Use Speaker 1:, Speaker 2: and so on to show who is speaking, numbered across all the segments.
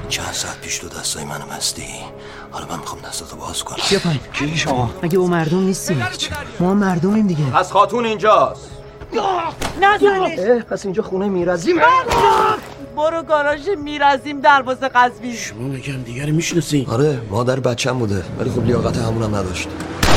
Speaker 1: چند ساعت پیش تو دستای منو مستی. حالا من میخوام دستاتو باز کنم.
Speaker 2: بیا پایین.
Speaker 1: کی شما؟
Speaker 2: مگه او مردم نیستیم؟ ما مردمیم دیگه.
Speaker 3: پس خاتون اینجاست.
Speaker 2: نزنش. پس اینجا خونه میرزیم.
Speaker 4: برو گاراژ میرزیم دروازه قزوین.
Speaker 5: شما میگم دیگه رو میشناسین؟
Speaker 1: آره مادر بچم بوده ولی خب لیاقت همونم نداشت.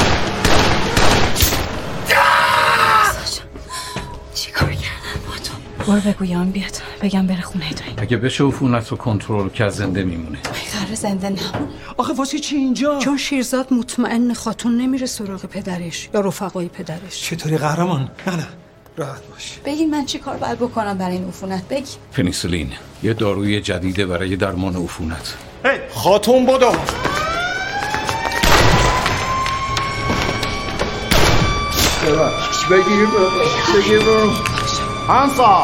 Speaker 6: چیکار کردن با تو؟ برو بگویم بیاد بگم بره خونه دایی.
Speaker 7: اگه بشه عفونت رو کنترل کرد زنده میمونه.
Speaker 6: قرار زنده نمونه.
Speaker 2: آخه واسه چی اینجا؟
Speaker 8: چون شیرزاد مطمئن خاتون نمیره سراغ پدرش یا رفقای پدرش.
Speaker 2: چطوری قهرمان؟ نه راحت باش.
Speaker 6: بگین من چی کار باید بکنم برای این عفونت؟ بگی.
Speaker 7: پنیسیلین یه داروی جدیده برای درمان عفونت.
Speaker 5: خاتون بدو.
Speaker 2: بگیر
Speaker 5: انسا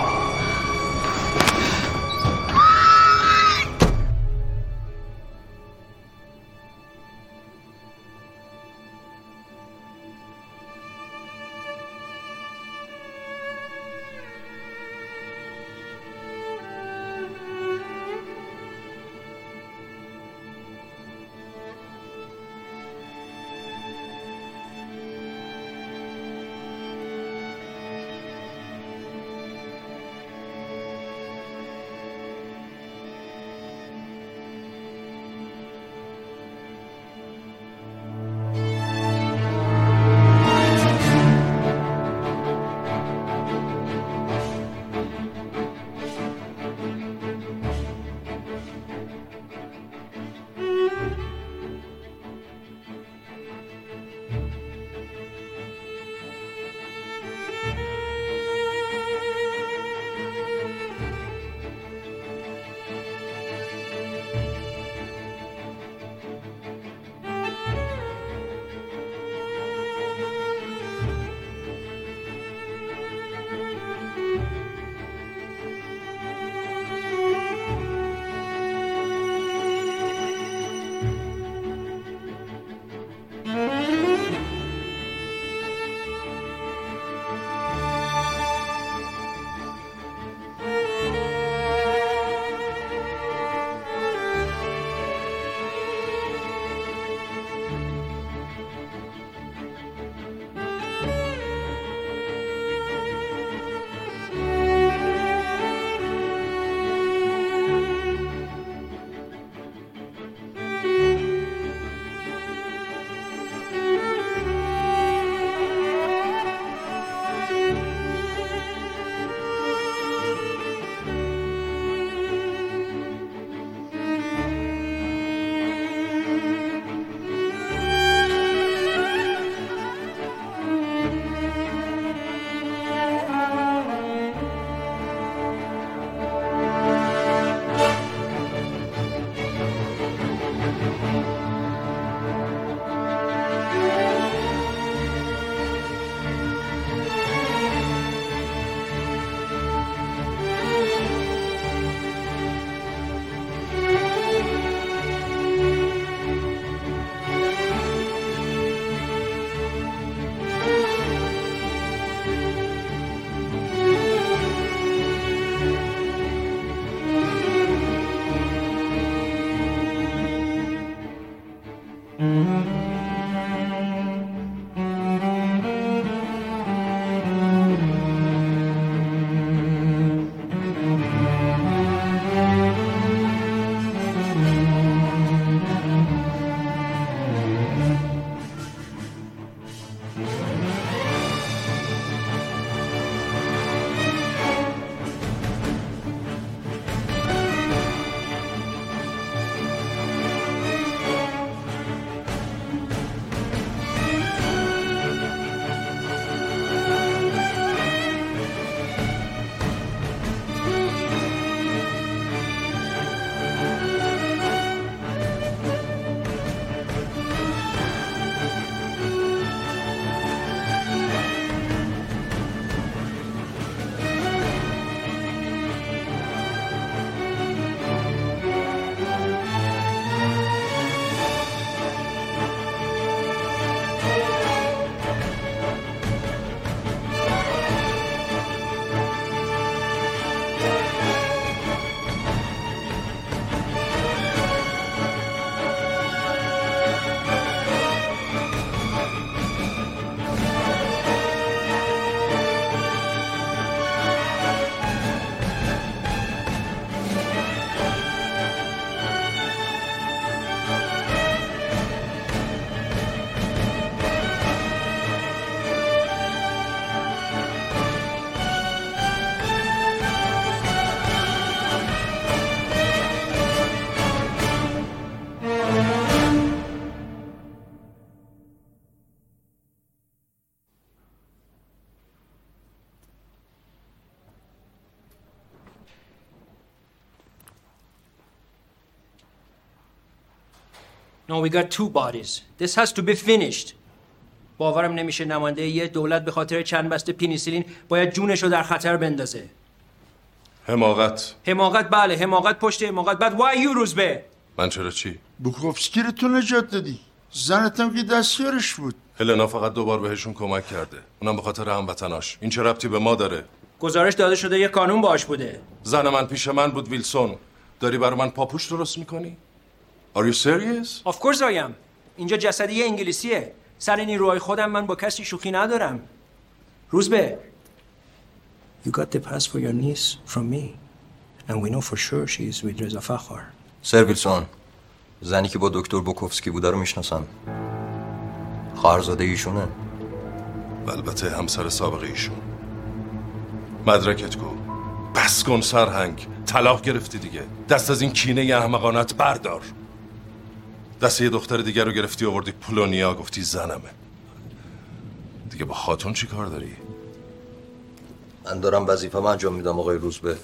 Speaker 3: No, we got 2 bodies. This has to be finished. باورم نمیشه نماینده یه دولت به خاطر چند بسته پنیسیلین باید جونش رو در خطر بندازه.
Speaker 9: حماقت.
Speaker 3: حماقت بله، حماقت پشت حماقت. بعد why you روزبه؟
Speaker 9: من چرا چی؟
Speaker 10: بوکوفسکی رو تو نجات دادی. زنتم که دستیارش بود.
Speaker 9: هلنا فقط 2 بار بهشون کمک کرده. اونم به خاطر هموطناش. این چه ربطی به ما داره؟
Speaker 3: گزارش داده شده یه قانون باش بوده.
Speaker 9: زن من پیش من بود ویلسون. داری برای من پاپوش درست میکنی؟ Are you serious?
Speaker 3: Of course I am. اینجا جسدی انگلیسیه. سر نیروهای خودم من با کسی شوخی ندارم. روزبه. You got the pass for your niece from me. And we know for sure she is with رضا فخر.
Speaker 1: سر ویلسون، زنی که با دکتر بوکوفسکی بوده رو میشناسم. خواهرزاده ایشونه.
Speaker 9: البته همسر سابق ایشون. مدرکت کو. بس کن سرهنگ. طلاق گرفتی دیگه. دست از این کینه احمقانت بردار. دست یه دختر دیگر رو گرفتی آوردی پولونیا، گفتی زنمه. دیگه با خاتون چی کار داری؟
Speaker 1: من دارم وظیفه‌مو انجام میدم آقای روزبه.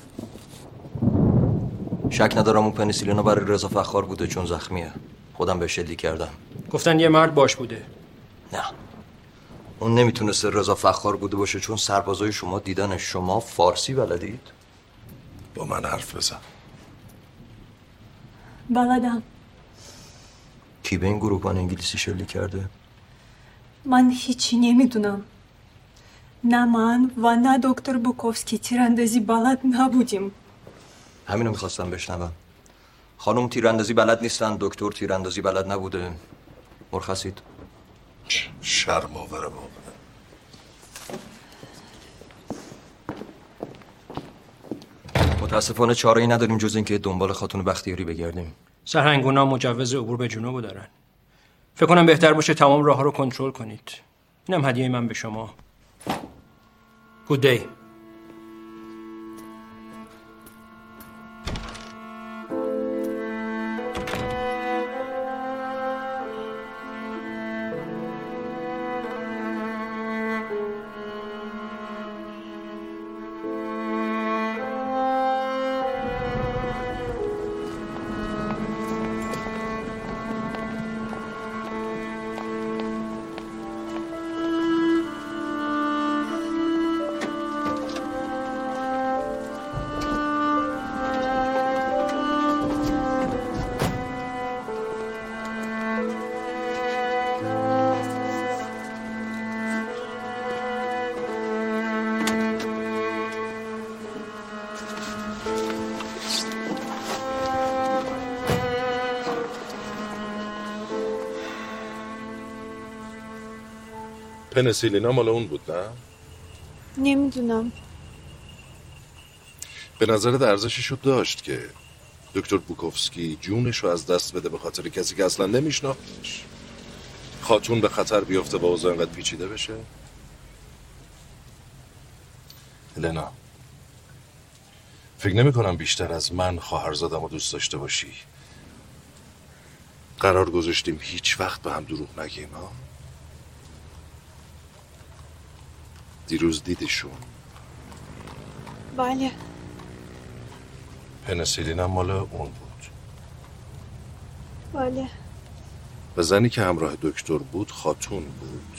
Speaker 1: شک ندارم اون پنیسیلینا برای رضا فخر بوده چون زخمیه. خودم بهش شلیک کردم.
Speaker 3: گفتن یه مرد باش بوده.
Speaker 1: نه. اون نمیتونسته رضا فخر بوده باشه چون سربازای شما دیدن. شما فارسی بلدید؟
Speaker 9: با من حرف بزن.
Speaker 11: بلدم.
Speaker 1: کی به این گروهبان انگلیسی شلیک کرده؟
Speaker 11: من هیچی نمیدونم. نه من و نه دکتر بوکوفسکی تیراندازی بلد نبودیم.
Speaker 1: همینو میخواستم بشنوم. خانم تیراندازی بلد نیستن، دکتر تیراندازی بلد نبوده. مرخصید.
Speaker 9: شرم آوره واقعا.
Speaker 1: متاسفانه چاره‌ای نداریم جز اینکه دنبال خاتون بختیاری بگردیم.
Speaker 3: سرهنگونا مجوز عبور به جنوب دارن. فکر کنم بهتر باشه تمام راه‌ها رو کنترل کنید. اینم هدیه من به شما. Good day.
Speaker 9: پنیسیلینا مال اون بود نه؟
Speaker 11: نمیدونم.
Speaker 9: به نظرت ارزششو داشت که دکتر بوکوفسکی جونشو از دست بده به خاطر کسی که اصلا نمیشناختش؟ خاتون به خطر بیفته با اوضاع اینقدر پیچیده بشه؟ هلنا، فکر نمی کنم بیشتر از من خواهرزادمو دوست داشته باشی. قرار گذاشتیم هیچ وقت به هم دروغ نگیم ها؟ دیروز دیدیشون؟
Speaker 11: بله.
Speaker 9: پنیسیلین هم مال اون بود.
Speaker 11: بله.
Speaker 9: و زنی که همراه دکتر بود خاتون بود.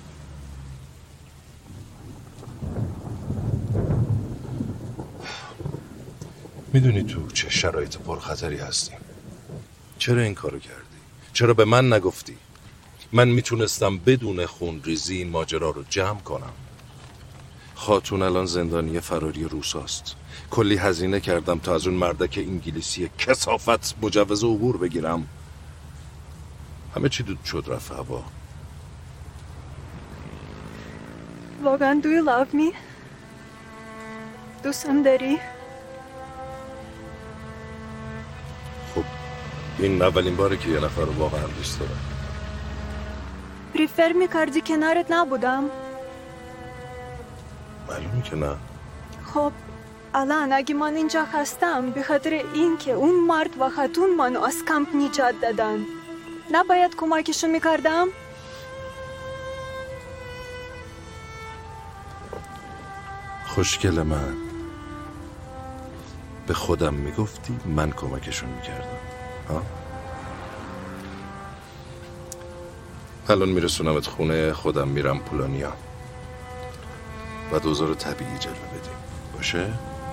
Speaker 9: میدونی تو چه شرایط پرخطری هستیم؟ چرا این کارو کردی؟ چرا به من نگفتی؟ من میتونستم بدون خونریزی این ماجرا رو جمع کنم. خاتون الان زندانی فراری روساست. کلی هزینه کردم تا از اون مردک انگلیسی کثافت مجوز عبور بگیرم. همه چی دود شد رفت هوا.
Speaker 11: واقعا do you love me؟ دوستم داری؟
Speaker 9: خب این اولین باره که یه نفر رو واقعا دوست دارم.
Speaker 11: پریفر میکردی کنارت نبودم؟
Speaker 9: معلومه که نه.
Speaker 11: خب الان اگه من اینجا هستم به خاطر این که اون مرد و خاتون منو از کمپ نجات دادن، نباید کمکشون میکردم؟
Speaker 9: خوشگل من، به خودم میگفتی من کمکشون میکردم ها؟ الان میرسونمت خونه، خودم میرم پولانیا و دوزار طبیعی جلوه بدیم. باشه؟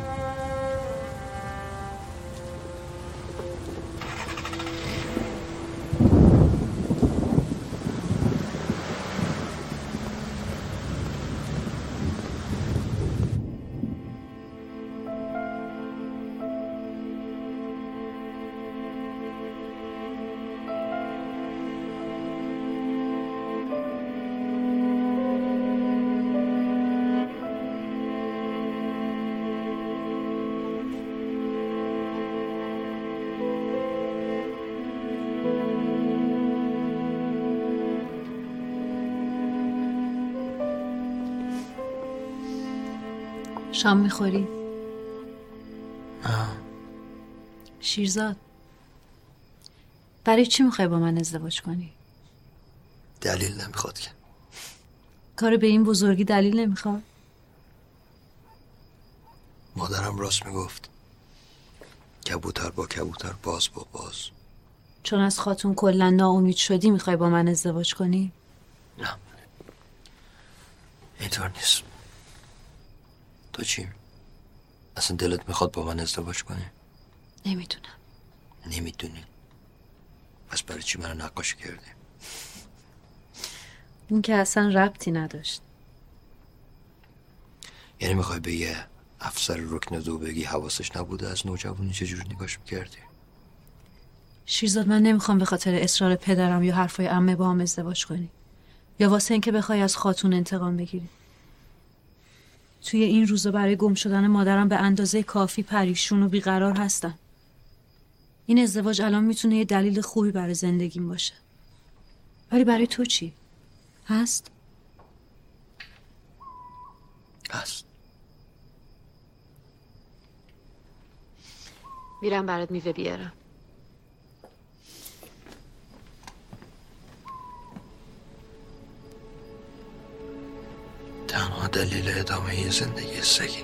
Speaker 6: شام میخوری؟ شیرزاد، برای چی میخوای با من ازدواج کنی؟
Speaker 1: دلیل نمیخواد که.
Speaker 6: کار به این بزرگی دلیل نمیخواد؟
Speaker 1: مادرم راست میگفت. کبوتر با کبوتر، باز با باز.
Speaker 6: چون از خاتون کلا ناامید شدی میخوای با من ازدواج کنی؟
Speaker 1: نه، اینطور نیست. تو چی؟ اصلا دلت میخواد با من ازدواج کنی؟
Speaker 6: نمیدونم.
Speaker 1: نمیدونی؟ پس برای چی منو نقاشی کردی؟
Speaker 6: این که اصلا ربطی نداشت.
Speaker 1: یعنی میخوای به یه افسر رکن 2 بگی حواسش نبوده از نوجوانی چجوری نگاش میکردی؟
Speaker 6: شیرزاد، من نمیخوام به خاطر اصرار پدرم یا حرفای عمه با هم ازدواج کنی، یا واسه اینکه بخوای از خاتون انتقام بگیری. توی این روزا برای گم شدن مادرم به اندازه کافی پریشون و بیقرار هستم. این ازدواج الان میتونه یه دلیل خوبی برای زندگیم باشه. ولی برای تو چی؟ هست؟
Speaker 1: هست.
Speaker 6: میرم برات میوه بیارم.
Speaker 1: تنها دلیل ادامه زندگی سگی.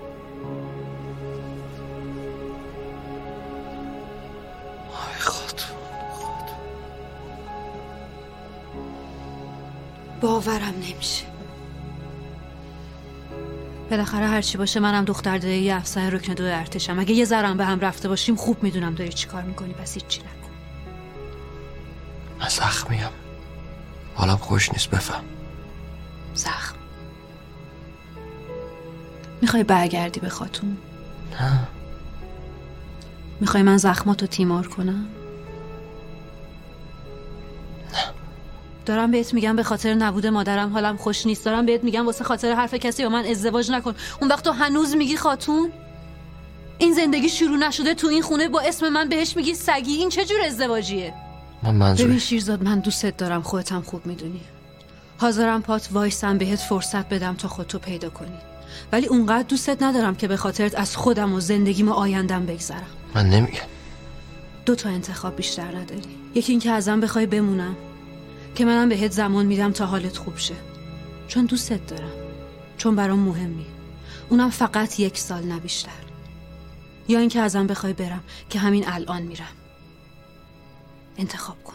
Speaker 1: آی خاتون.
Speaker 6: باورم نمیشه. بالاخره هرچی باشه منم دختر دایی یه افسر رکن 2 ارتشم. اگه یه ذرم به هم رفته باشیم خوب میدونم داری چی کار میکنی، پس هیچی نکن.
Speaker 1: من زخمیم. حالم خوش نیست، بفهم.
Speaker 6: زخم؟ میخوای برگردی به خاتون؟
Speaker 1: نه.
Speaker 6: میخوای من زخماتو تیمار کنم؟
Speaker 1: نه.
Speaker 6: دارم بهت میگم به خاطر نبود مادرم حالم خوش نیست. دارم بهت میگم واسه خاطر حرف کسی با من ازدواج نکن. اون وقت تو هنوز میگی خاتون؟ این زندگی شروع نشده تو این خونه با اسم من بهش میگی سگی؟ این چه جور ازدواجیه؟ ببین شیرزاد، من دوستت دارم، خودت هم خوب میدونی. حاضرم پات وایسم بهت فرصت بدم تا خودتو پیدا کنی، ولی اونقدر دوستت ندارم که به خاطرت از خودم و زندگیم و آیندم بگذرم.
Speaker 1: من نمیگم.
Speaker 6: 2 تا انتخاب بیشتر نداری. یکی این که ازم بخوای بمونم، که منم بهت زمان میدم تا حالت خوب شه، چون دوستت دارم، چون برام مهمی، اونم فقط 1 سال نه بیشتر. یا این که ازم بخوای برم که همین الان میرم. انتخاب کن.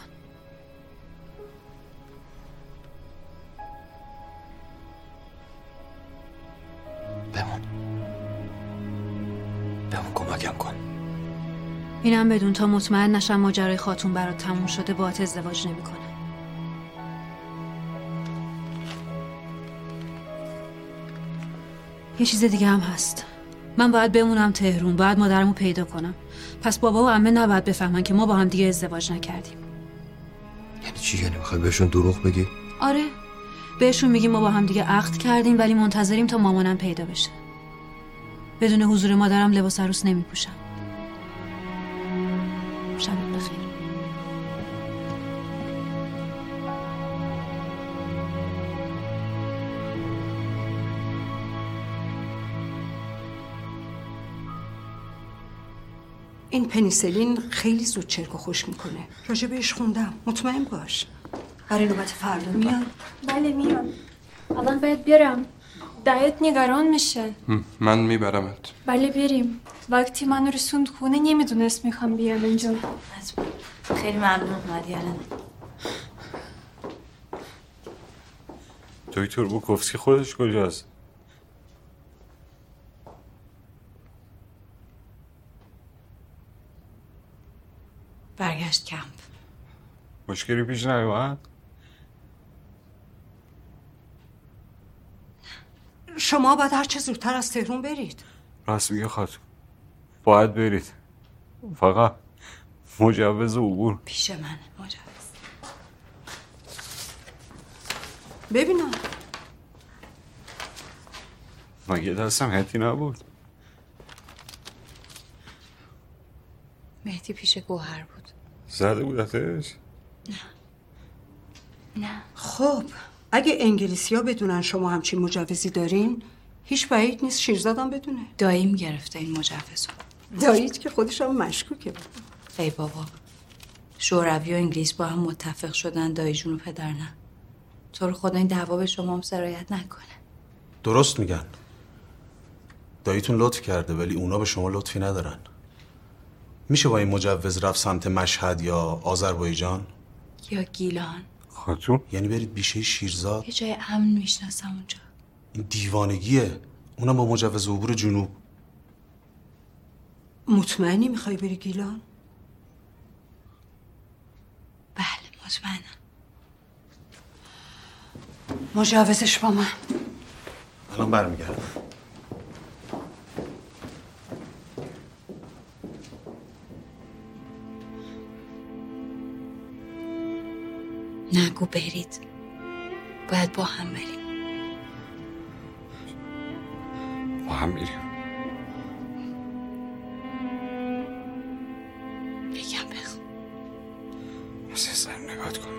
Speaker 1: بمون کمکم کن.
Speaker 6: اینم بدون تا مطمئن نشم ماجرای خاتون برات تموم شده باهات ازدواج نمیکنم. یه چیز دیگه هم هست. من باید بمونم تهرون، باید مادرمو پیدا کنم. پس بابا و عمه نباید بفهمن که ما با هم دیگه ازدواج نکردیم.
Speaker 1: یعنی چی؟ یعنی میخوای بهشون دروغ بگی؟
Speaker 6: آره، بهشون میگیم ما با هم دیگه عقد کردیم ولی منتظریم تا مامانم پیدا بشه. بدون حضور مادرم لباس عروس نمیپوشم. شب بخیر.
Speaker 8: این پنیسلین خیلی زود چرک و خشک میکنه. راجع بهش خوندم، مطمئن باش. برای نوبت فردا میاد؟
Speaker 12: بله میام. الان باید برم. دایت نگران میشه.
Speaker 13: من میبرمت.
Speaker 12: بله بریم. وقتی من رسوند خونه نمیدونست میخوام بیام اینجا.
Speaker 6: خیلی ممنون مدیانه.
Speaker 13: دکتر بوکوفسکی خودش کجاست؟
Speaker 8: برگشت کمپ.
Speaker 13: مشکلی پیش نیومد؟
Speaker 8: شما باید هر چه زودتر از تهران برید.
Speaker 13: راست میگه خاتون، باید برید، فقط مجوز عبور
Speaker 8: پیش منه. مجوز ببینم.
Speaker 13: مگه دستم حتی نبود؟
Speaker 6: مهدی پیش گوهر بود.
Speaker 13: زده بودتش؟
Speaker 6: نه.
Speaker 8: خب اگه انگلیسی ها بدونن شما همچین مجوزی دارین، هیچ بعید نیست شیرزادم بدونه.
Speaker 6: داییم گرفته این مجوزو.
Speaker 8: داییت که خودش هم مشکوکه.
Speaker 6: ای بابا، شوروی و انگلیس با هم متفق شدن دایی جون و پدر نه. تو رو خدا این دعوا به شما هم سرایت نکنه.
Speaker 5: درست میگن. داییتون لطف کرده ولی اونا به شما لطفی ندارن. میشه با این مجوز رفت سمت مشهد یا آذربایجان
Speaker 6: یا گیلان؟
Speaker 13: خاتون
Speaker 5: یعنی برید بیشه شیرزاد.
Speaker 6: یه جای امن میشناسم اونجا.
Speaker 5: این دیوانگیه، اونم با مجوز عبور جنوب.
Speaker 8: مطمئنی میخوای بری گیلان؟
Speaker 6: بله مطمئنم.
Speaker 8: مجوزش با من.
Speaker 5: الان برمیگردم.
Speaker 6: نگو برید، باید با هم بریم.
Speaker 13: با هم میریم.
Speaker 6: یکم بخون.
Speaker 13: مثل سر نگات کن.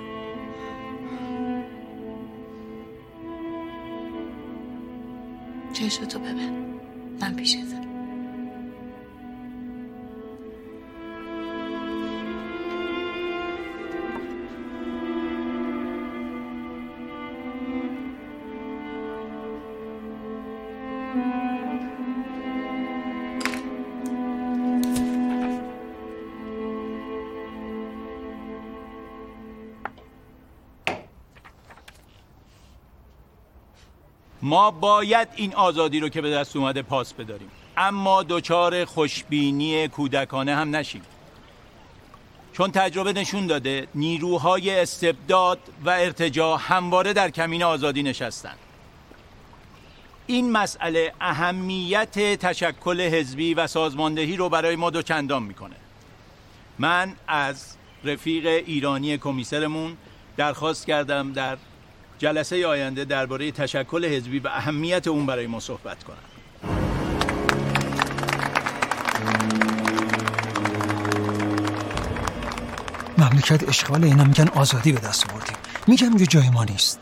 Speaker 6: چشتو ببن، من پیشتم.
Speaker 14: ما باید این آزادی رو که به دست اومده پاس بداریم، اما دچار خوشبینی کودکانه هم نشیم، چون تجربه نشون داده نیروهای استبداد و ارتجاع همواره در کمین آزادی نشستن. این مسئله اهمیت تشکل حزبی و سازماندهی رو برای ما دوچندان میکنه. من از رفیق ایرانی کمیسرمون درخواست کردم در جلسه آینده درباره تشکل حزبی و اهمیت اون برای ما صحبت کنم.
Speaker 3: مملکت اشغال، اینا میگن آزادی به دست آوردیم. میگم یه جای ما نیست.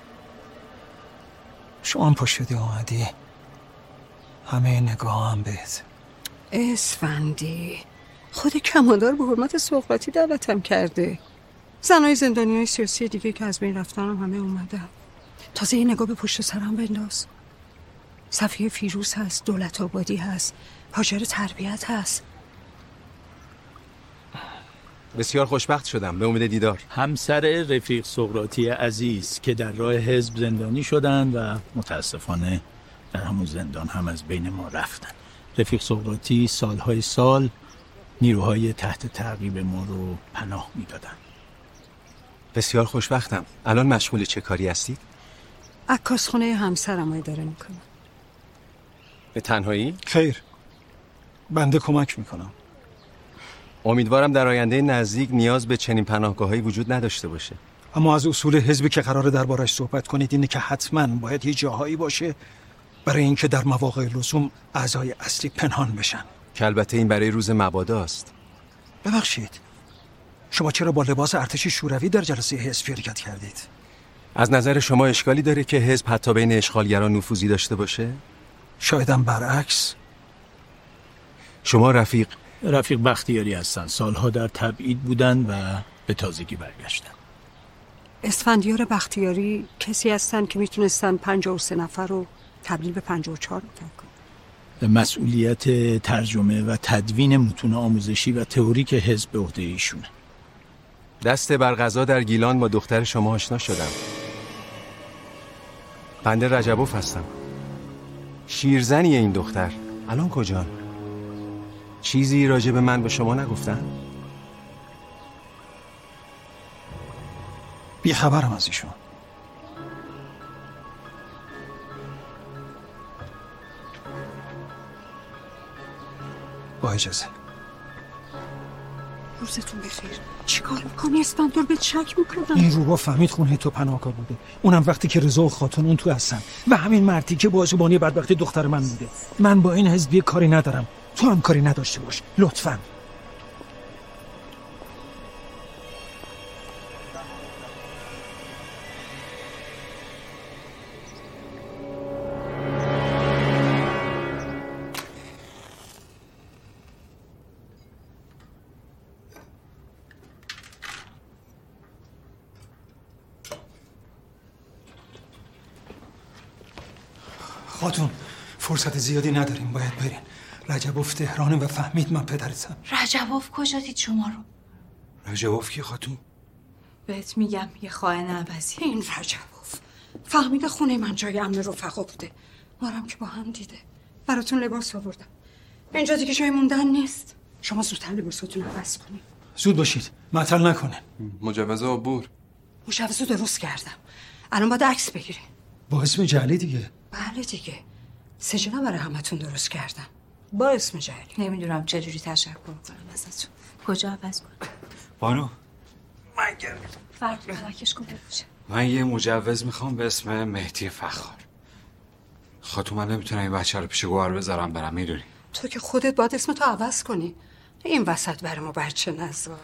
Speaker 3: شما هم پشت اومدی، همه نگاه هم بهت.
Speaker 8: اسفندی، خود کماندار به حرمت سقراطی دعوتم کرده. زنای زندانیای سیاسی دیگه که از بین رفتن هم همه اومدن. تازه یه نگاه به پشت سرم بنداز. صفیه فیروز هست، دولت آبادی هست، هاجر تربیت هست.
Speaker 15: بسیار خوشبخت شدم، به امید دیدار.
Speaker 14: همسر رفیق سقراطی عزیز که در راه حزب زندانی شدن و متاسفانه در همون زندان هم از بین ما رفتن. رفیق سقراطی سالهای سال نیروهای تحت تعقیب ما رو پناه میدادن.
Speaker 15: بسیار خوشبختم. الان مشغول چه کاری هستید؟
Speaker 8: عکاسخونه همسرم رو اداره میکنم.
Speaker 15: به تنهایی؟
Speaker 3: خیر، بنده کمک میکنم.
Speaker 15: امیدوارم در آینده نزدیک نیاز به چنین پناهگاهایی وجود نداشته باشه.
Speaker 3: اما از اصول حزبی که قراره دربارش صحبت کنید اینه که حتما باید یه جاهایی باشه برای اینکه در مواقع لزوم اعضای اصلی پنهان بشن.
Speaker 15: که البته این برای روز مبادا است.
Speaker 3: ببخشید، شما چرا با لباس ارتش شوروی در جلسه حزب شرکت کردید؟
Speaker 15: از نظر شما اشکالی داره که حزب حتی بین اشغالگران نفوذی داشته باشه؟
Speaker 3: شایدم برعکس.
Speaker 15: شما رفیق
Speaker 14: بختیاری هستن. سالها در تبعید بودن و به تازگی برگشتن.
Speaker 8: اسفندیار بختیاری کسی هستن که میتونستن 53 نفر رو تبدیل به 54 کنن.
Speaker 14: مسئولیت ترجمه و تدوین متون آموزشی و تئوریک حزب به عهده ایشونه.
Speaker 15: دست بر قضا در گیلان با دختر شما آشنا شدم. بنده رجبوف هستم. شیرزنیه این دختر. الان کجان؟ چیزی راجع به من به شما نگفتن؟
Speaker 16: بی خبرم از ایشون. با اجازه.
Speaker 8: روزتون بخیر. چیکار میکنی؟ اسفندیار به شک میکنم.
Speaker 16: این روبا فهمید خونه تو پناهگاه بوده، اونم وقتی که رضا و خاتون اون تو هستن و همین مردی که بازوبانی بدبختی دختر من بوده. من با این حزبی کاری ندارم، تو هم کاری نداشته باش لطفاً. خاتون فرصت زیادی نداریم، باید برین. رجبوف تهرانه و فهمید من پدرتم.
Speaker 6: رجبوف کجا دید شما رو؟
Speaker 7: رجبوف کی خاتون؟
Speaker 6: بهت میگم یه خائن عوضی.
Speaker 8: این رجبوف فهمیده خونه من جای امن رفقا بوده، مارم که با هم دیده. براتون لباس آوردم، اینجا دیگه جای موندن نیست. شما زودتر لباساتون عوض کنید.
Speaker 16: زود باشید، معطل نکنه.
Speaker 13: مجوز عبور.
Speaker 8: مجوز رو درست کردم، الان باید عکس بگیریم.
Speaker 16: با اسم جعلی دیگه؟
Speaker 8: بله دیگه، سجلم برای همتون درست کردم با اسم جعلی.
Speaker 6: نمیدونم چجوری تشکر کنم ازتون. کجا عوض کنم؟
Speaker 7: بانو
Speaker 6: فرق کمکش کن بشه.
Speaker 7: من یه مجوز میخوام به اسم مهدی فخار. خاتون من نمیتونم این بچه رو پیش گوهر بذارم برم، میدونی؟
Speaker 8: تو که خودت باید اسم تو عوض کنی. این وسط برای ما بچه نذار.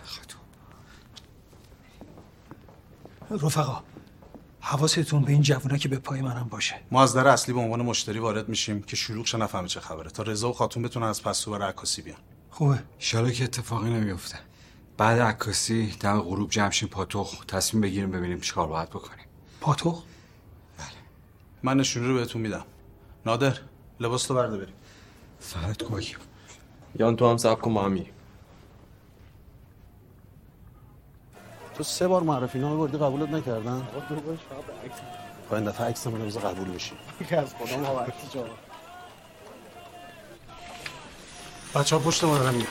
Speaker 16: رفقا حواستون به این جوونا که به پای منم باشه.
Speaker 5: ما از در اصلی به عنوان مشتری وارد میشیم که شلوغ شه، نفهمه چه خبره، تا رضا و خاتون بتونن از پس تو برای عکاسی بیان.
Speaker 16: خوبه.
Speaker 7: انشالله که اتفاقی نمیفته. بعد عکاسی دم غروب جمع شیم پاتوخ، تصمیم بگیریم ببینیم چیکار باید بکنیم.
Speaker 16: پاتوخ؟
Speaker 7: بله.
Speaker 5: من نشونی رو بهتون میدم. نادر لباس تو برده بریم.
Speaker 7: سرت کوی.
Speaker 17: یان تو هم صبر کن ما هم میریم.
Speaker 5: تو 3 بار معرفی نامه بردی قبولت نکردن؟ خب این دفعه عکس من بذار قبول بشی.
Speaker 17: از خدا مبارک جان.
Speaker 5: بچه‌ها پشت ما دارن میان.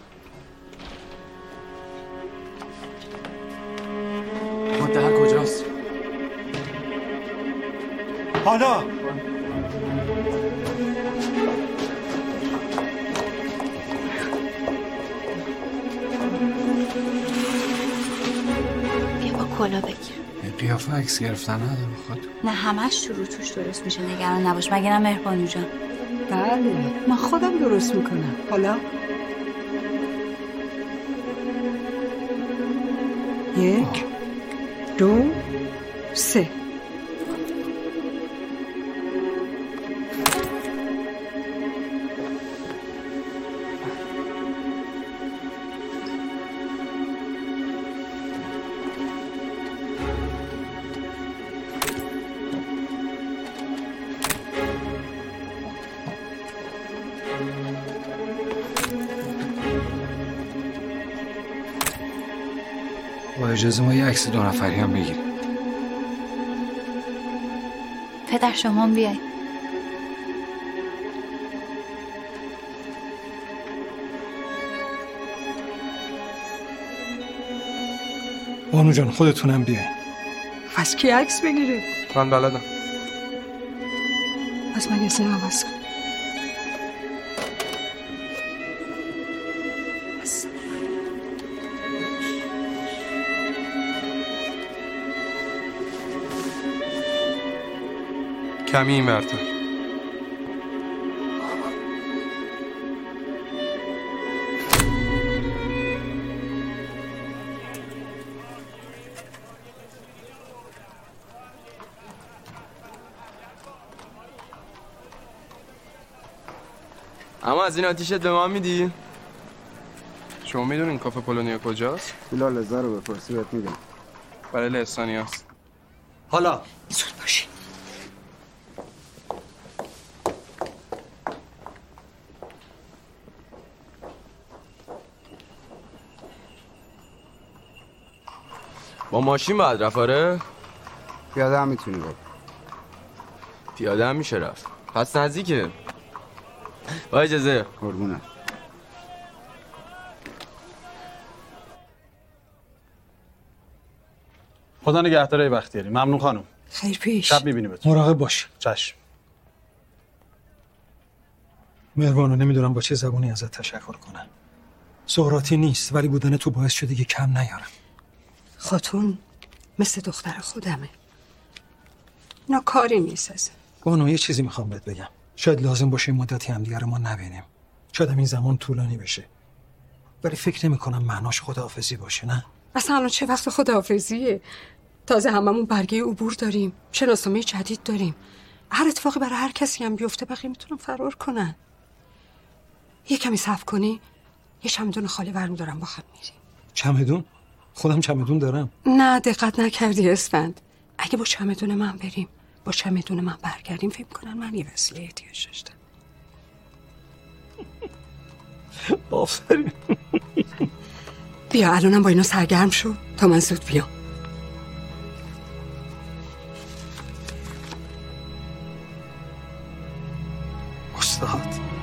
Speaker 17: منتهی کجاست؟
Speaker 16: حالا
Speaker 6: بیا با کلا بگیر.
Speaker 7: قیافه عکس گرفتن نداره خود.
Speaker 6: نه همش تو رو توش درست میشه، نگران نباش. مگه نه مهربانو جان؟
Speaker 8: بله من خودم درست میکنم. حالا 1 2 3.
Speaker 7: با اجازه ما یه عکس 2 نفری هم بگیریم.
Speaker 6: پدر شما هم بیای.
Speaker 16: بانو جان خودتونم بیاین.
Speaker 8: پس کی عکس بگیره؟
Speaker 17: من بلدم.
Speaker 8: پس مگزین عوض کن.
Speaker 17: کمی این برتر. اما از این آتیشت به ما میدی؟ شما میدونین کافه پولونیا کجاست؟
Speaker 18: بلال لزا رو بپرسی بهت میگم.
Speaker 17: برای لهستانی هست.
Speaker 16: حالا
Speaker 8: زود باشین.
Speaker 17: با ماشین باید رفت آره؟
Speaker 18: پیاده هم میتونی برو.
Speaker 17: پیاده هم میشه رفت. پس نزدیکه. با اجازه.
Speaker 18: قربونه.
Speaker 5: خدا نگهدار بختیاری. ممنون خانم.
Speaker 8: خیر پیش.
Speaker 5: شب میبینیم.
Speaker 16: مراقب باش.
Speaker 5: چشم.
Speaker 16: مهربانو نمیدونم با چه زبونی ازت تشکر کنم. سقراطی نیست ولی بودن تو باعث شده که کم نیارم.
Speaker 8: خاتون مثل دختر خودمه. اینا کاری نیست ازم.
Speaker 16: بانو یه چیزی میخوام بهت بگم. شاید لازم باشه مدتی همدیگه رو ما نبینیم. شاید این زمان طولانی بشه. ولی فکر نمی‌کنم معناش خداحافظی باشه، نه؟
Speaker 8: اصلا الان چه وقت خداحافظیه؟ تازه هممون برگه عبور داریم. شناسنامه جدید داریم. هر اتفاقی برای هر کسی هم بیفته بقیه میتونن فرار کنن. یه کمی صبر کنی یه چمدون خالی برمی‌دارم با هم میریم.
Speaker 16: چمدون؟ خودم چمدون دارم.
Speaker 8: نه دقت نکردی اسفند. اگه با چمدون من بریم با چمدون من برگردیم فکر کنن من یه وسیله احتیاج داشتم.
Speaker 16: آفرین.
Speaker 8: بیا الانم با اینا سرگرم شو تا من زود بیام.
Speaker 16: استاد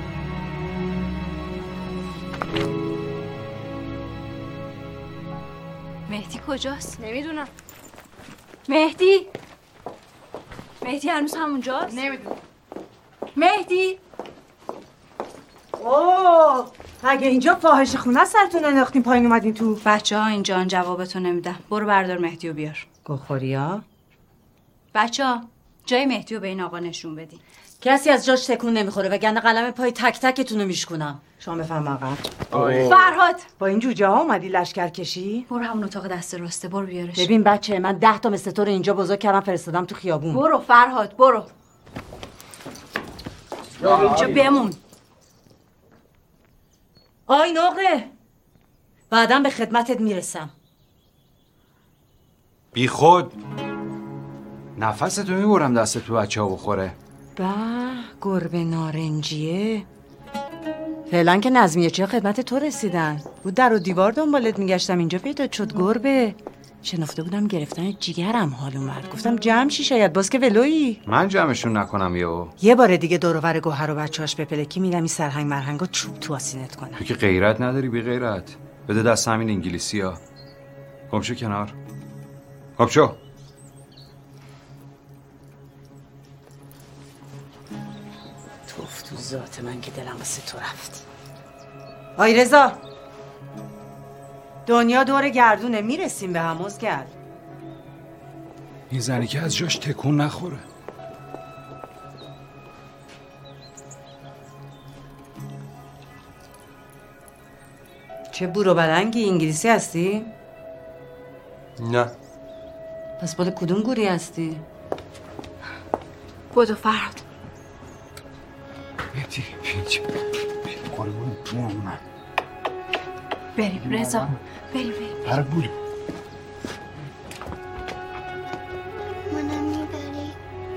Speaker 6: مهدی کجاست؟
Speaker 12: نمیدونم.
Speaker 6: مهدی هنوز همونجاست؟
Speaker 12: نمیدونم.
Speaker 6: مهدی
Speaker 4: اوه اگه اینجا فاحش خونه سرتون انداختین پایین اومدین تو.
Speaker 6: بچه ها اینجا جوابتو نمیدم. برو بردار مهدی رو بیار.
Speaker 4: گلخوریا
Speaker 6: بچه ها جای مهدی رو به این آقا نشون بدین.
Speaker 4: کسی از جاش تکون نمیخوره وگرنه قلم پای تک تکتون رو میشکنم. شما بفرم عقب.
Speaker 6: فرهاد
Speaker 4: با این جوجه ها اومدی لشکر کشی؟
Speaker 6: برو همون اتاق دست راسته. برو بیارش.
Speaker 4: ببین بچه من 10 تا مثل تو رو اینجا بزرگ کردم فرستادم تو خیابون.
Speaker 6: برو فرهاد برو. اینجا بمون.
Speaker 4: آی نقره بعدم به خدمتت میرسم.
Speaker 7: بی خود نفستو میبرم دست تو بچه ها بخوره.
Speaker 4: به گربه نارنجیه. فعلا که نظمیه چه خدمت تو رسیدن. بود در و دیوار دنبالت میگشتم اینجا پیدا شد گربه. شنفته بودم گرفتن جیگرم حال اومد. گفتم جمع شی شاید باز که ولویی.
Speaker 7: من جمعشون نکنم
Speaker 4: یه بار دیگه دور و بر گوهر و بچه‌هاش بپلکی میرم این سرهنگ مرهنگو چوب تو آسینت کنم.
Speaker 7: تو که غیرت نداری بی غیرت. بده دست همین انگلیسی ها. گمشو کنار. گمشو.
Speaker 4: توف تو ذات من که دلم واسه تو رفت. آی رضا دنیا دور گردونه میرسیم به هم ازگل.
Speaker 7: این زنی که از جاش تکون نخوره.
Speaker 4: چه بورو بلنگی انگلیسی هستی؟
Speaker 1: نه.
Speaker 4: پس بالا کدوم گوری هستی؟
Speaker 6: بودو فرهاد.
Speaker 7: مهدی اینجا
Speaker 18: قربون من.
Speaker 6: بریم رضا بریم.
Speaker 18: هر بوری
Speaker 12: منم میبری.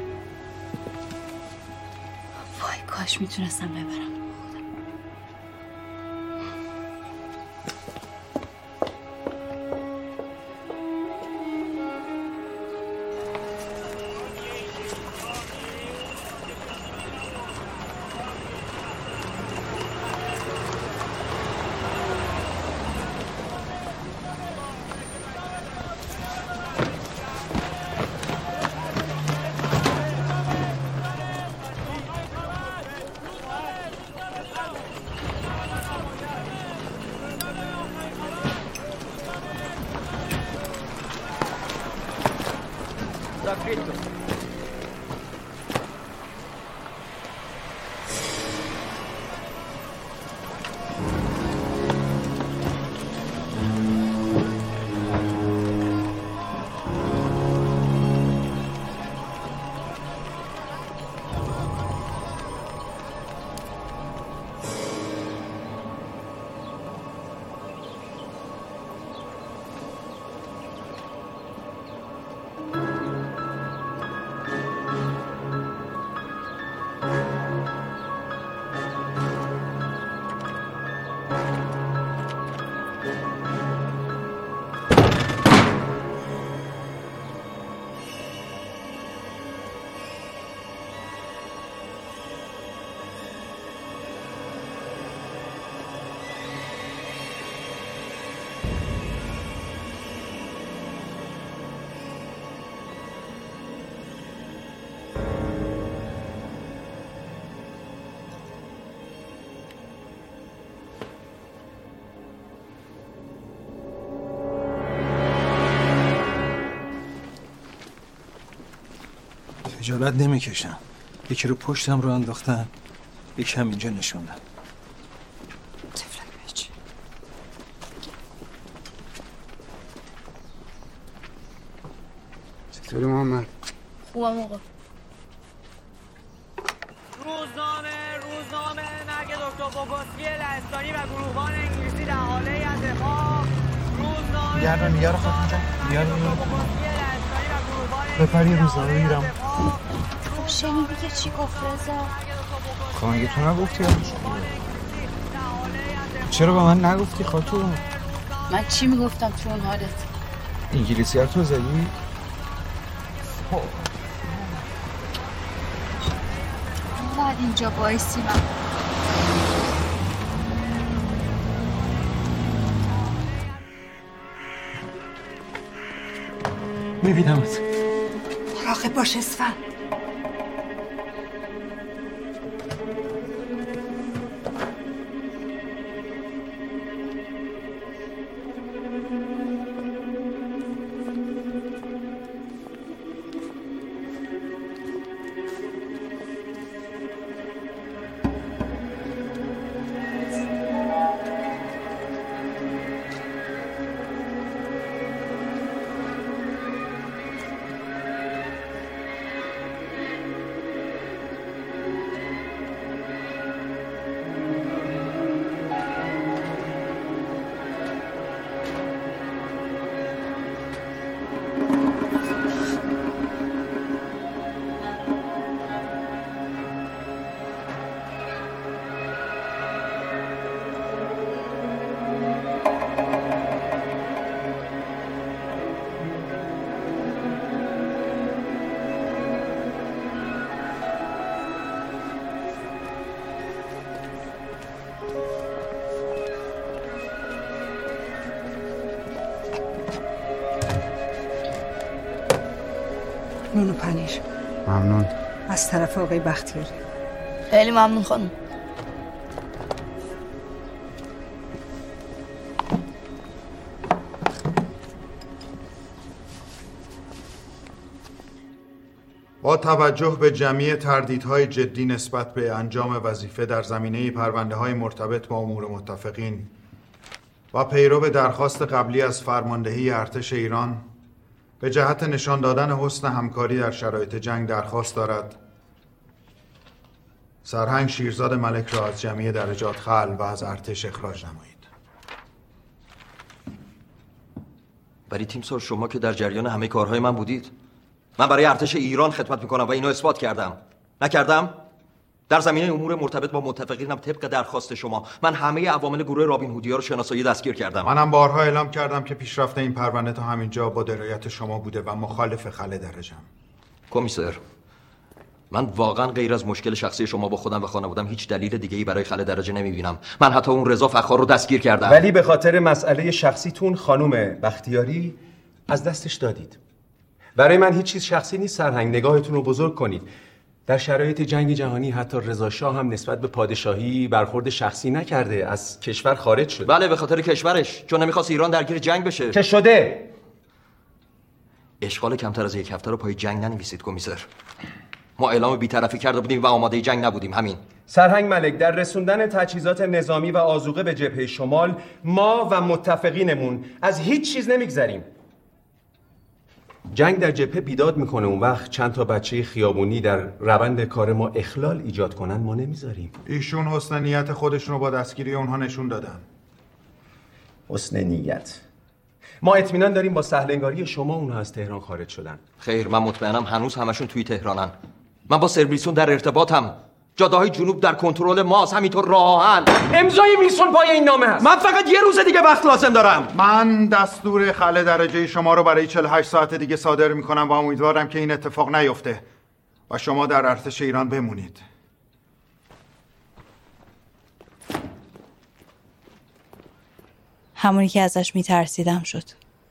Speaker 6: وای کاش میتونستم ببرم.
Speaker 16: خجالت نمیکشم. یکی رو پشتم رو انداختن، یکی هم اینجا نشوندن.
Speaker 17: چطوری محمد؟
Speaker 12: خوبم آقا.
Speaker 19: روزنامه مرگ دکتر بوگوسکی لهستانی و گروهبان انگلیسی در حاله انتخاب.
Speaker 18: روزنامه نگه رو خواهد جان بپر یه روزنامه میرم.
Speaker 12: خب شنیدی که چی گفت رضا؟
Speaker 18: خانگه تو نگفتی چرا به من نگفتی خاتون؟
Speaker 12: من چی میگفتم تو اون حالت؟
Speaker 18: انگلیسی ها تو زدی؟
Speaker 12: بعد اینجا بایستی من
Speaker 16: میبینمت.
Speaker 8: مراقب باش اسفند. نون و پنیر.
Speaker 17: ممنون.
Speaker 8: از طرف آقای بختیاری.
Speaker 12: خیلی ممنون خانم.
Speaker 10: با توجه به جمعی تردیدهای جدی نسبت به انجام وظیفه در زمینه پرونده‌های مرتبط با امور متفقین و پیرو درخواست قبلی از فرماندهی ارتش ایران به جهت نشان دادن حسن همکاری در شرایط جنگ درخواست دارد سرهنگ شیرزاد ملک را از جمعی درجات خلع و از ارتش اخراج نمایید.
Speaker 1: ولی تیمسار شما که در جریان همه کارهای من بودید. من برای ارتش ایران خدمت میکنم و اینو اثبات کردم. نکردم؟ در زمینه امور مرتبط با متفقینم طبق درخواست شما من همه عوامل گروه رابین هودی‌ها رو شناسایی دستگیر کردم.
Speaker 10: منم بارها اعلام کردم که پیشرفت این پرونده تا همینجا با درایت شما بوده و مخالف خلع درجه‌ام.
Speaker 1: کمیسر، من واقعا غیر از مشکل شخصی شما با خودم و خانواده‌ام هیچ دلیل دیگه‌ای برای خلع درجه نمی‌بینم. من حتی اون رضا فخار رو دستگیر کردم.
Speaker 15: ولی به خاطر مسئله شخصیتون خانم بختیاری از دستش دادید. برای من هیچ چیز شخصی نیست سرهنگ، نگاهتون رو بزرگ کنید. در شرایط جنگ جهانی حتی رضا شاه هم نسبت به پادشاهی برخورد شخصی نکرده، از کشور خارج شد.
Speaker 1: بله، به خاطر کشورش، چون نمیخواست ایران درگیر جنگ بشه.
Speaker 15: که شده.
Speaker 1: اشغال کمتر از یک هفته رو پای جنگ ننویسید کمیسر. ما اعلام بی‌طرفی کرده بودیم و آماده جنگ نبودیم. همین.
Speaker 15: سرهنگ ملک، در رسوندن تجهیزات نظامی و آذوقه به جبهه شمال ما و متفقینمون از هیچ چیز نمیگذریم. جنگ در جبهه بیداد میکنه، اون وقت چند تا بچه خیابونی در روند کار ما اخلال ایجاد کنن ما نمیذاریم.
Speaker 10: ایشون حسن نیت خودشون رو با دستگیری اونها نشون دادن.
Speaker 15: حسن نیت؟ ما اطمینان داریم با سهلنگاری شما اونها از تهران خارج شدن.
Speaker 1: خیر، من مطمئنم هنوز همشون توی تهرانن. من با سرویسون در ارتباطم. جاده‌های جنوب در کنترل ماست، همینطور راه آهن.
Speaker 15: امضای ویلسون پای این نامه هست.
Speaker 1: من فقط یه روز دیگه وقت لازم دارم.
Speaker 10: من دستور خلع درجه شما رو برای 48 ساعت دیگه صادر میکنم و امیدوارم که این اتفاق نیفته و شما در ارتش ایران بمونید.
Speaker 20: همونی که ازش میترسیدم شد.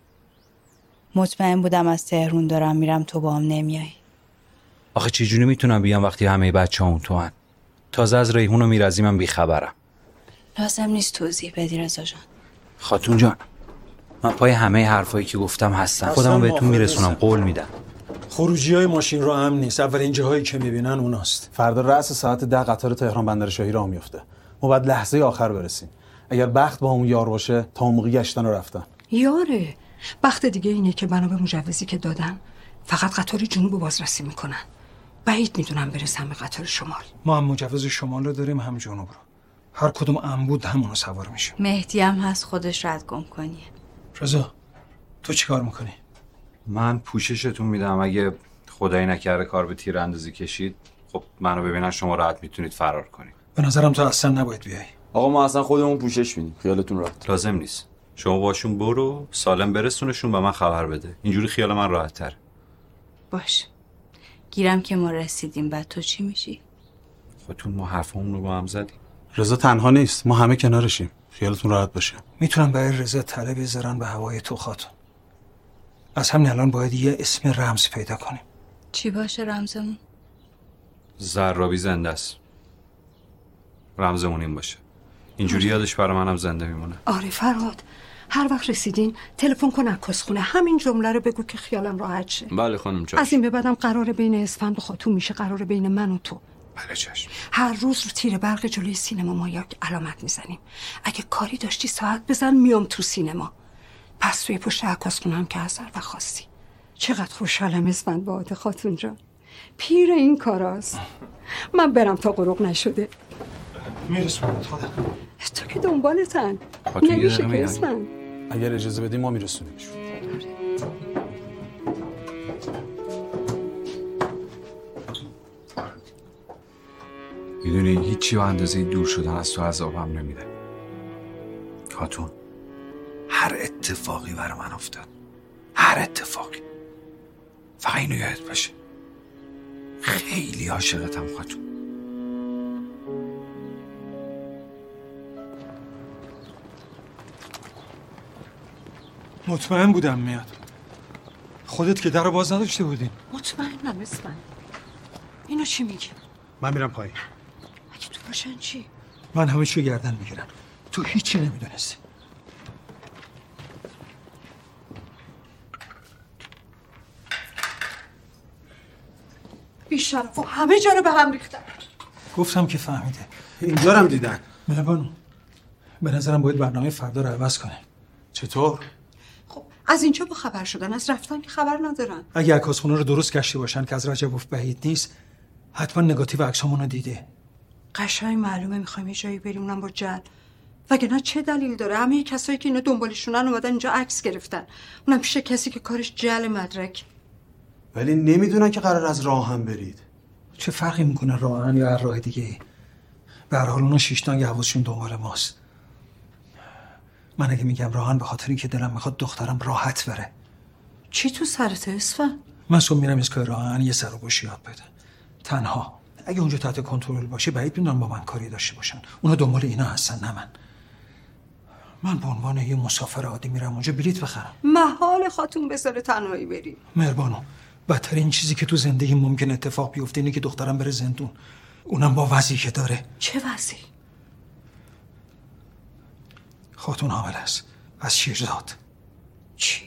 Speaker 20: مطمئن بودم از تهران دارم میرم، تو با هم نمیای.
Speaker 7: آخه چجوری میتونم بیام وقتی همه بچه ها اون تو هن؟ تازه از ریحون و میرزی من بیخبرم.
Speaker 20: لازم نیست توضیح بدی رضا جان.
Speaker 7: خاتون جان، من پای همه حرفایی که گفتم هستم. خودمو بهتون میرسونم، قول میدم.
Speaker 16: خروجی‌های ماشین رو امن نیست. اولین جاهایی که می‌بینن اوناست.
Speaker 5: فردا رأس ساعت 10 قطار تهران بندر شاهی راه میفته. ما باید لحظه آخر برسیم. اگر بخت با همون یار باشه تا اون موقع گشتن و رفتن.
Speaker 8: یاره. بخت دیگه اینه که بنا به مجوزی که دادن فقط قطار جنوب بازرسی میکنن. بعید میدونم برسم به قطار شمال.
Speaker 16: ما هم مجوز شمال رو داریم هم جنوب رو. هر کدوم امن بود همونو سوار میشیم.
Speaker 20: مهدی هم هست خودش رد گم کنی.
Speaker 16: رضا تو چیکار میکنی؟
Speaker 7: من پوششتون میدم. اگه خدایی نکرده کار به تیر اندازی کشید، خب منو ببینن شما راحت میتونید فرار کنید.
Speaker 16: به نظرم تو اصلا نباید بیای.
Speaker 21: آقا ما اصلا خودمون پوشش میدیم، خیالتون راحت.
Speaker 7: لازم نیست. شما باشون برو، سالم برسونشون، به من خبر بده. اینجوری خیال من راحت تر.
Speaker 20: باش. گیرم که ما رسیدیم، بعد تو چی میشی؟
Speaker 7: خودتون ما حرفمون رو با هم زدیم.
Speaker 5: رضا تنها نیست، ما همه کنارشیم. خیالتون راحت باشه.
Speaker 16: میتونم برای رضا تله بذارن به هوای تو خاتون. از همین الان باید یه اسم رمز پیدا کنیم.
Speaker 20: چی باشه رمزمون؟
Speaker 7: زرابی زنده است. رمزمون این باشه. اینجوری یادش برای منم زنده میمونه.
Speaker 8: آره فرهاد، هر وقت رسیدین تلفن کن عکاسخونه، همین جمله رو بگو که خیالم راحت شه.
Speaker 21: بله خانم چشم.
Speaker 8: از این به بعدم قرار بین اسفند و خاتون میشه قرار بین من و تو.
Speaker 7: بله چشم.
Speaker 8: هر روز رو تیر برق جلوی سینما مایاک علامت میزنیم. اگه کاری داشتی ساعت بزن میام تو سینما. پس توی پشت عکاسخونه هم که هست و خواستی. چقدر خوشحالم اسفند با عاده خاتون جان. پیر این کاراست. من برم تا غروب نشده.
Speaker 16: میرسونم خدا.
Speaker 8: تو که دنبالتن. نمیشه که اسفند.
Speaker 5: اگر اجازه بدیم ما میرسونیمشون.
Speaker 7: میدونی هیچی و اندازه دور شدن از تو عذابم نمیده. خاتون، هر اتفاقی برای من افتاد، هر اتفاقی، فقط اینو یادت باشه خیلی عاشقتم خاتون.
Speaker 16: مطمئن بودم میاد. خودت که در رو باز نداشته بودین.
Speaker 8: مطمئنم اسفند. اینو چی میگی؟
Speaker 5: من میرم پایین.
Speaker 8: اگه تو باشن چی؟
Speaker 16: من همه چی گردن میگیرم. تو هیچی نمیدونستی.
Speaker 8: بیشرف و همه جا رو به هم ریختن.
Speaker 16: گفتم که فهمیده.
Speaker 5: اینجا رو هم دیدن.
Speaker 16: مهربانو، به نظرم باید برنامه فردا رو عوض کنه.
Speaker 5: چطور؟
Speaker 8: خب از اینجا با خبر شدن، از رفتن که خبر ندارن.
Speaker 16: اگه عکاسخونه رو درست گشته باشن که از رجبوف بعید نیست، حتما نگاتیو عکسامون رو دیده.
Speaker 8: قشنگ معلومه میخوایم یه جایی بریم، اونم با جل. وگرنه چه دلیل داره؟ همه کسایی که اینا دنبالشونن اومدن اینجا عکس گرفتن، اونم پیش کسی که کارش جل مدرک.
Speaker 5: ولی نمیدونن که قرار از راه هم برید.
Speaker 16: چه فرقی میکنه راهن یا هر راه دیگه؟ به هر حال اونا شیشتان حواسشون دنبال ماست. من اگه میگم راهن به خاطر اینکه دلم میخواد دخترم راحت بره.
Speaker 8: چی تو سرت اسفند؟
Speaker 16: من صبح میرم اسکای راهن یه سر و گوش یاد بده. تنها. اگه اونجا تحت کنترل باشه بعید میدونم با من کاری داشته باشن. اونا دنبال اینا هستن نه من. من به عنوان یه مسافر عادی میرم اونجا بلیط بخرم.
Speaker 8: محال خاتون بذاره تنهایی بری.
Speaker 16: مهربانو، بدترین چیزی که تو زندگی ممکن اتفاق بیفته اینه که دخترم بره زندون. اونم با وضعی که داره.
Speaker 8: چه وضعی؟
Speaker 16: خاتون حامل است. از شیرزاد.
Speaker 8: چی؟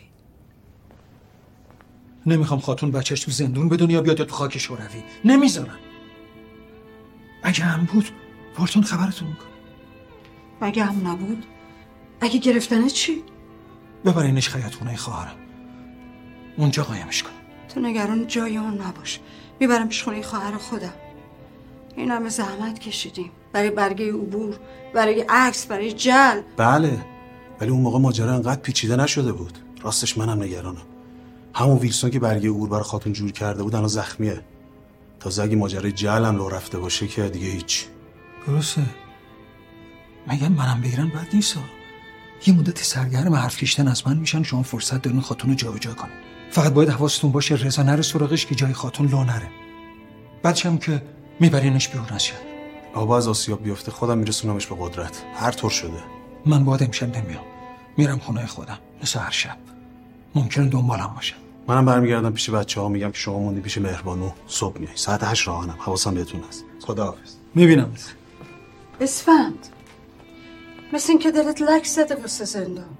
Speaker 16: نمیخوام خاتون بچهش تو زندون به دنیا بیاد یا تو خاک شوروی. نمیذارم. اگه هم بود وارتون خبرتون میکنه.
Speaker 8: اگه هم نبود؟ اگه گرفتنه چی؟
Speaker 16: ببرینش خیاطخونه خواهرم. اونجا قایمش کن.
Speaker 8: تو نگران جای اون نباش. میبرمش خونه خواهر خودم. این همه زحمت کشیدیم برای برگه عبور، برای عکس، برای جل.
Speaker 5: بله، ولی اون موقع ماجرا انقدر پیچیده نشده بود. راستش منم نگرانم. همون ویلسون که برگه عبور برای خاتون جور کرده بود الان زخمیه. تازه اگه ماجرای جل هم لو رفته باشه که دیگه هیچ.
Speaker 16: درسته. میگم منم بگیرم بد نیست. یه مدتی سرگرم حرف کشیدن از من میشن، شما فرصت دارین خاتون رو جابجا کنین. فقط باید حواستون باشه رضا نره سراغش که جای خاتون لو نره. بعدش هم که میبرینش بیرون از شهر.
Speaker 5: بابا از آسیاب بیفته خودم میرسونمش به قدرت. هر طور شده.
Speaker 16: من باید امشب نمیام. میرم خونه خودم مثل هر شب. ممکنه دنبالم باشه.
Speaker 5: منم برمیگردم پیش بچه‌ها، میگم که شما موندی پیش مهربانو. صبح میای. ساعت 8 راهنم. حواسم بهتون هست. خداحافظ.
Speaker 16: میبینم.
Speaker 8: اسفند. مثل این که دلت لک زده واسه زندان.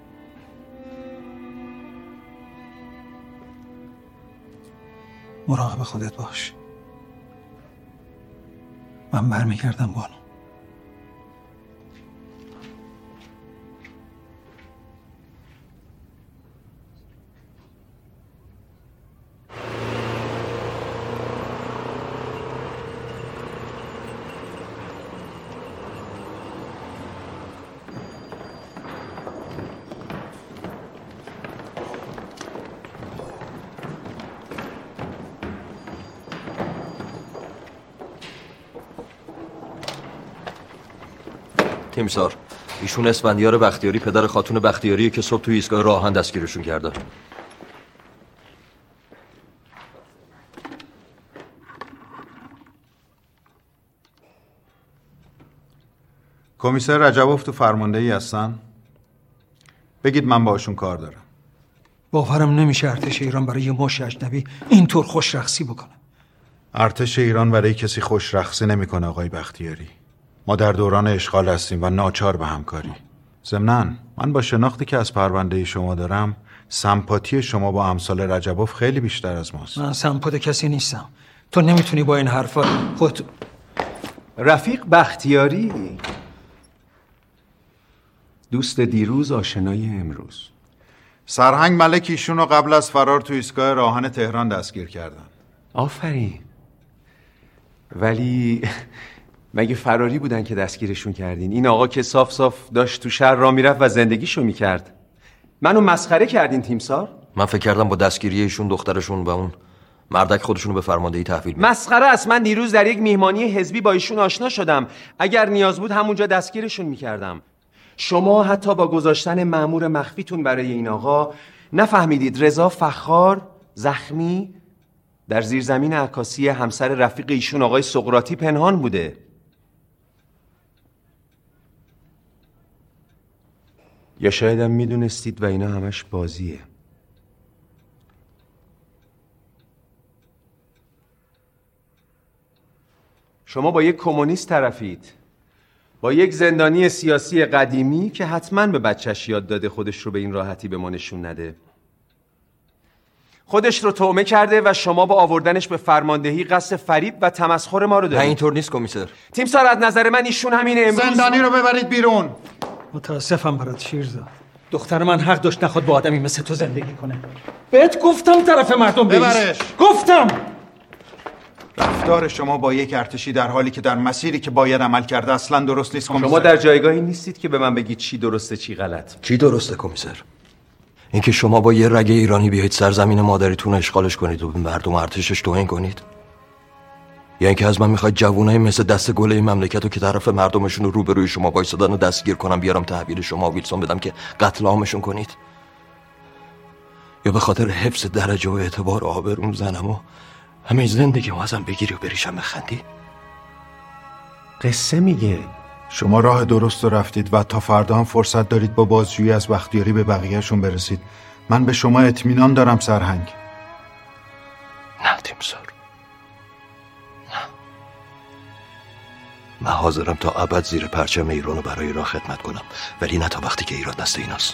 Speaker 16: مراقب خودت باش. من برمیگردم بانو.
Speaker 1: تیمسار، ایشون اسفندیار بختیاری پدر خاتون بختیاریه که صبح توی ایستگاه راهن دستگیرشون کرده.
Speaker 10: کمیسر رجبوف تو فرماندهی هستن؟ بگید من باشون کار دارم.
Speaker 16: باورم نمیشه ارتش ایران برای یه مش اجنبی اینطور خوش رقصی بکنه.
Speaker 10: ارتش ایران برای کسی خوش رقصی نمیکنه آقای بختیاری. ما در دوران اشغال هستیم و ناچار به همکاری. ضمناً من با شناختی که از پرونده شما دارم، سمپاتی شما با امثال رجبوف خیلی بیشتر از ماست.
Speaker 16: من سمپات کسی نیستم. تو نمیتونی با این حرفا خودت.
Speaker 15: رفیق بختیاری، دوست دیروز آشنای امروز.
Speaker 10: سرهنگ ملک ایشونو قبل از فرار تو ایستگاه راهن تهران دستگیر کردن.
Speaker 15: آفرین. ولی مگه فراری بودن که دستگیرشون کردین؟ این آقا که صاف صاف داشت تو شهر را میرفت و زندگیشو میکرد. منو مسخره کردین تیمسار؟
Speaker 1: من فکر کردم با دستگیری ایشون دخترشون و اون مردک خودشونو به فرماندهی تحویل بدن.
Speaker 15: مسخره است. من دیروز در یک میهمانی حزبی با ایشون آشنا شدم. اگر نیاز بود همونجا دستگیرشون میکردم. شما حتی با گذاشتن مأمور مخفیتون برای این آقا نفهمیدید رضا فخار زخمی در زیرزمین عکاسی همسر رفیق ایشون آقای سقراطی پنهان بوده. یا شاید هم میدونستید و اینا همش بازیه. شما با یک کمونیست طرفید، با یک زندانی سیاسی قدیمی که حتما به بچهش یاد داده خودش رو به این راحتی به ما نشون نده. خودش رو تومه کرده و شما با آوردنش به فرماندهی قصد فریب و تمسخر ما رو دارید.
Speaker 1: نه اینطور نیست کمیسر.
Speaker 15: تیمسار از نظر من ایشون همین امروز
Speaker 10: زندانی رو ببرید بیرون.
Speaker 16: متاسفم برات شیرزاد. دختر من حق داشت نخواد با آدمی مثل تو زندگی کنه. بهت گفتم طرف مردم
Speaker 10: ببرش.
Speaker 16: گفتم.
Speaker 10: رفتار شما با یک ارتشی در حالی که در مسیری که باید عمل کرده اصلا درست نیست کمیسر.
Speaker 15: شما در جایگاهی نیستید که به من بگید چی درسته چی غلط.
Speaker 1: چی درسته کمیسر؟ اینکه شما با یه رگ ایرانی بیایید سرزمین مادریتون اشغالش کنید و به مردم ارتشش توهین کنید؟ یا اینکه از من میخواید جوونای مثل دست گل این مملکت رو که طرف مردمشون رو روبروی شما وایسادن و دستگیر کنم بیارم تحویل شما ویلسون بدم که قتل عامشون کنید؟ یا به خاطر حفظ درجه و اعتبار آبرون زنم و همه زندگی ما ازم بگیری و بریشم بخندی؟
Speaker 15: قصه میگه.
Speaker 10: شما راه درست رو رفتید و تا فردا هم فرصت دارید با بازجویی از بختیاری به بقیهشون برسید. من به شما اطمینان دارم سرهنگ.
Speaker 1: نه تیمسار، نه. من حاضرم تا ابد زیر پرچم ایران رو برای ایران خدمت کنم، ولی نه تا وقتی که ایران دست ایناست.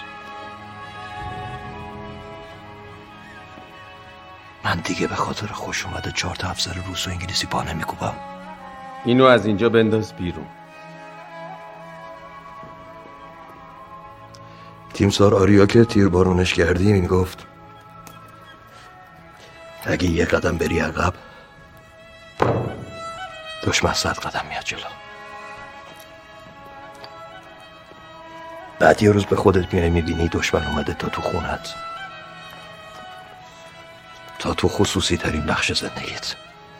Speaker 1: من دیگه به خاطر خوش اومده 4 تا افسر روس و انگلیسی پا نمیکوبم.
Speaker 15: اینو از اینجا بنداز بیرون.
Speaker 1: تیمسار آریا که تیربارونش کردی میگفت اگه یه قدم بری عقب دشمن 100 قدم میاد جلو. بعد یه روز به خودت میای میبینی دشمن اومده تا تو خونت، تا تو خصوصی ترین بخش زندگیت.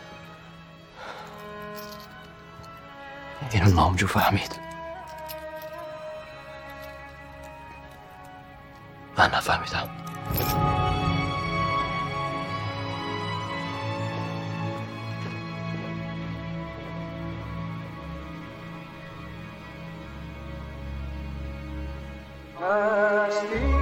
Speaker 1: اینو نامجو فهمید، من نفهمیدم.
Speaker 2: مستی